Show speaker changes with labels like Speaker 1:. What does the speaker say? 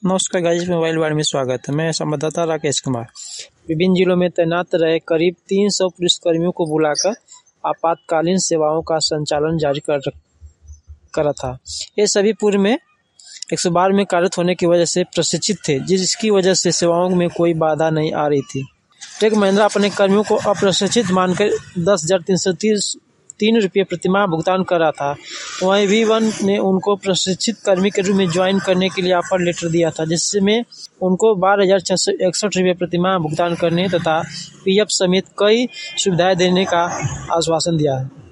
Speaker 1: नमस्कार guys, mobile world में स्वागत है। मैं संवाददाता राकेश कुमार। विभिन्न जिलों में तैनात रहे करीब 300 पुलिसकर्मियों को बुलाकर आपातकालीन सेवाओं का संचालन जारी करा था। ये सभी पूर्व में 112 में कार्यरत होने की वजह से प्रशिक्षित थे, जिसकी वजह से सेवाओं में कोई बाधा नहीं आ रही थी। टेक महिंद्रा अपने कर्मियों को अप्रशिक्षित मानकर 10,303 रुपये प्रतिमाह भुगतान कर रहा था। वहीं V1 ने उनको प्रशिक्षित कर्मी के रूप में ज्वाइन करने के लिए ऑफर लेटर दिया था, जिसमें उनको 12,661 रुपये प्रतिमाह भुगतान करने तथा PF समेत कई सुविधाएं देने का आश्वासन दिया है।